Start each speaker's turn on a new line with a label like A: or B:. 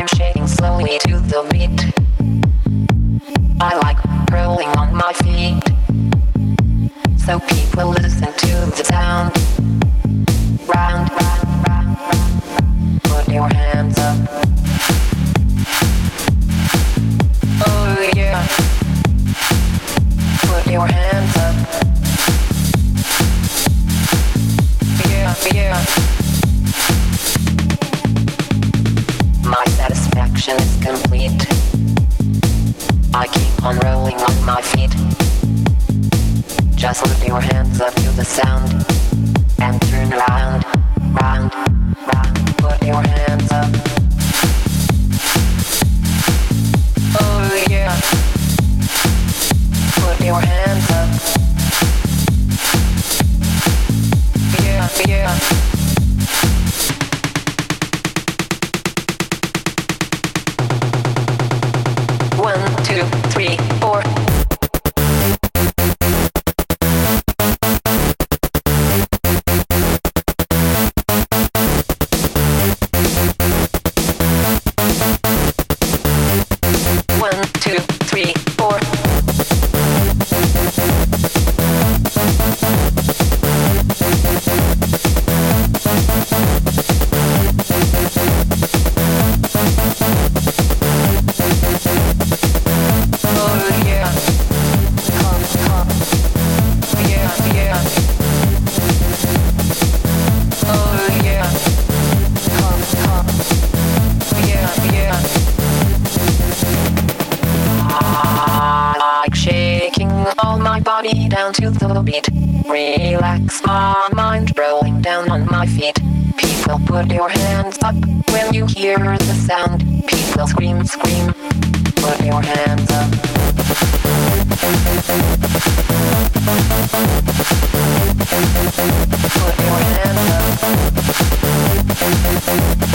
A: I'm shaking slowly to the beat. I like rolling on my feet, so people listen to the sound. Round, round, round, round. Put your hands up. Oh yeah. Put your hands up. Yeah, yeah. My satisfaction is complete. I keep on rolling on my feet. Just put your hands up to the sound and turn round, round, round. Put your hands up. Oh yeah. Put your hands up. Yeah, yeah. One, two, three, four. One, two, three, four. Oh yeah. Come, come. Yeah, yeah. Oh yeah. Come, come. Yeah, yeah. I like shaking all my body down to the beat. Relax my mind, rolling down on my feet. People, put your hands up when you hear the sound. People scream, scream. Put your hands up. Put your hands up.